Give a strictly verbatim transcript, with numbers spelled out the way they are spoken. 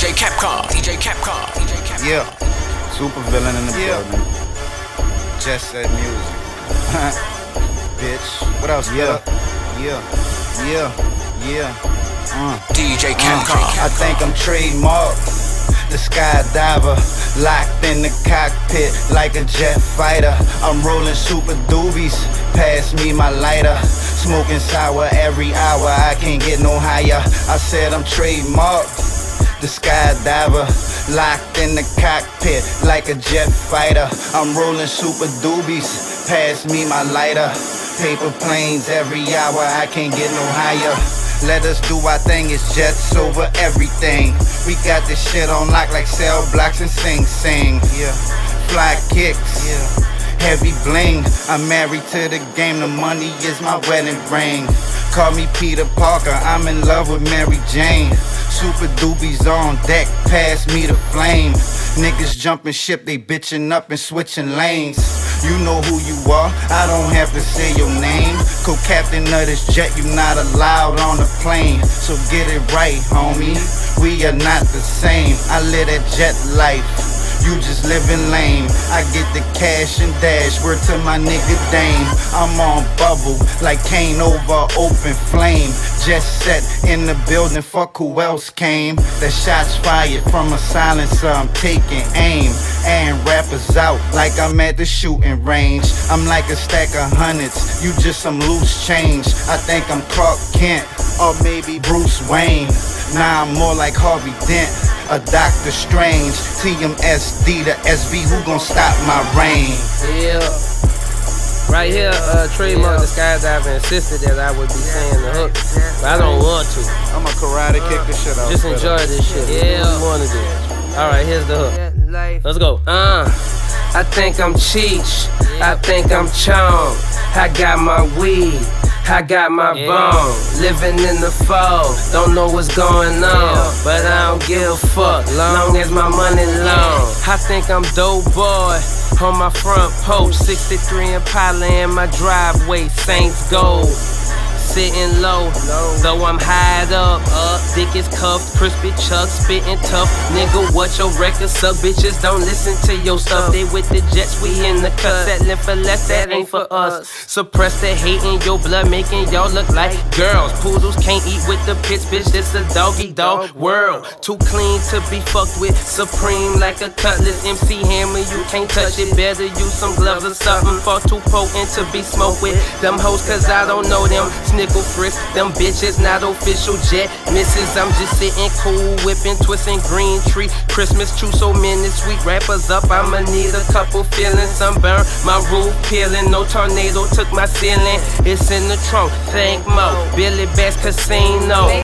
J Capcom, D J Capcom, D J Capcom. Yeah, super villain in the yeah. building. Just Set Music. Bitch. What else? Yeah, yeah, yeah, yeah. Uh. D J Capcom. Uh. I think I'm trademarked. The skydiver, locked in the cockpit like a jet fighter. I'm rolling super doobies, pass me my lighter. Smoking sour every hour, I can't get no higher. I said I'm trademarked. The skydiver, locked in the cockpit like a jet fighter. I'm rolling super doobies, pass me my lighter. Paper planes every hour, I can't get no higher. Let us do our thing, it's jets over everything. We got this shit on lock like cell blocks and Sing Sing. Yeah, fly kicks, yeah. Heavy bling. I'm married to the game, the money is my wedding ring. Call me Peter Parker, I'm in love with Mary Jane. Super doobies on deck, pass me the flame. Niggas jumping ship, they bitching up and switching lanes. You know who you are, I don't have to say your name. Co-captain of this jet, you not allowed on the plane. So get it right, homie, we are not the same. I live that jet life, you just living lame. I get the cash and dash, word to my nigga Dame. I'm on bubble, like Kane over open flame. Just set in the building, fuck who else came. The shots fired from a silencer, I'm taking aim. And rappers out like I'm at the shooting range. I'm like a stack of hundreds, you just some loose change. I think I'm Clark Kent, or maybe Bruce Wayne. Nah, I'm more like Harvey Dent, a Doctor Strange. T M S D to S V, who gon' stop my reign? Yeah. Right here, uh, trademark the skydiving insisted that I would be saying the hook, but I don't want to. I'ma karate uh, kick this shit out. Just enjoy this shit. Yeah, what you wanna do. Alright, here's the hook. Let's go. Uh, I think I'm Cheech. I think I'm Chong. I got my weed. I got my bone, living in the fall, don't know what's going on, but I don't give a fuck, long as my money long. I think I'm dope boy, on my front porch, sixty-three Impala in my driveway, Saints Gold. Sitting low, though I'm high up, up, dick is cuffed, crispy chuck, spitting tough. Nigga, what your record suck? Bitches don't listen to your stuff. They with the jets, we in the cut. Settling for less, that ain't for us. Suppress the hate in your blood, making y'all look like girls. Poodles can't eat with the pits, bitch. This a doggy dog world. Too clean to be fucked with. Supreme like a cutlass. M C Hammer, you can't touch it. Better use some gloves or something. Far too potent to be smoked with. Them hoes, cause I don't know them. Nickel frisk, them bitches not official jet misses. I'm just sitting cool, whipping, twisting green tree. Christmas chew so many sweet rappers up. I'ma need a couple feelings. Sunburn, my roof peeling. No tornado took my ceiling. It's in the trunk. Thank Mo, Billy Bass Casino.